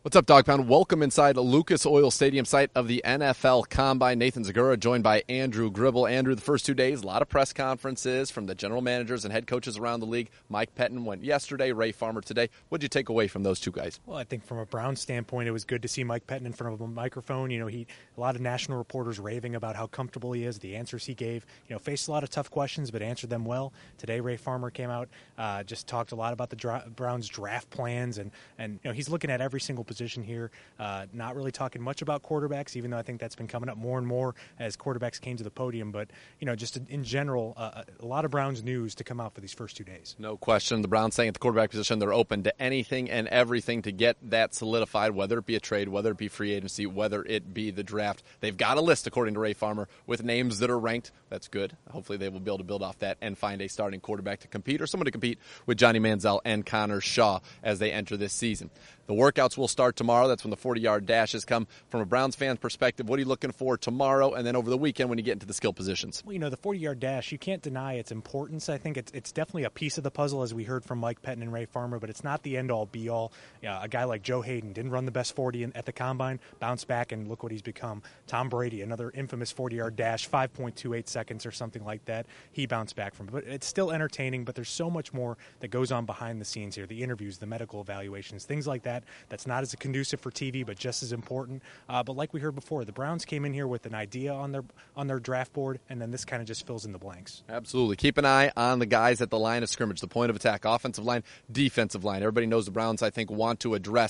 What's up, Dog Pound? Welcome inside Lucas Oil Stadium, site of the NFL Combine. Nathan Zegura joined by Andrew Gribble. Andrew, the first 2 days, a lot of press conferences from the general managers and head coaches around the league. Mike Pettine went yesterday, Ray Farmer today. What did you take away from those two guys? Well, I think from a Browns standpoint, it was good to see Mike Pettine in front of a microphone. A lot of national reporters raving about how comfortable he is, the answers he gave. Faced a lot of tough questions, but answered them well. Today, Ray Farmer came out, just talked a lot about the Browns draft plans, and he's looking at every single position here. Not really talking much about quarterbacks, even though I think that's been coming up more and more as quarterbacks came to the podium. But, just in general, a lot of Browns news to come out for these first 2 days. No question. The Browns saying at the quarterback position they're open to anything and everything to get that solidified, whether it be a trade, whether it be free agency, whether it be the draft. They've got a list, according to Ray Farmer, with names that are ranked. That's good. Hopefully they will be able to build off that and find a starting quarterback to compete or someone to compete with Johnny Manziel and Connor Shaw as they enter this season. The workouts will start tomorrow. That's when the 40-yard dashes come. From a Browns fan perspective, what are you looking for tomorrow and then over the weekend when you get into the skill positions? Well, the 40-yard dash, you can't deny its importance. I think it's definitely a piece of the puzzle, as we heard from Mike Pettine and Ray Farmer, but it's not the end-all, be-all. A guy like Joe Hayden didn't run the best 40 at the Combine, bounced back, and look what he's become. Tom Brady, another infamous 40-yard dash, 5.28 seconds or something like that. He bounced back from it. But it's still entertaining, but there's so much more that goes on behind the scenes here, the interviews, the medical evaluations, things like that. That's not as conducive for TV, but just as important. But like we heard before, the Browns came in here with an idea on their draft board, and then this kind of just fills in the blanks. Absolutely. Keep an eye on the guys at the line of scrimmage, the point of attack, offensive line, defensive line. Everybody knows the Browns, I think, want to address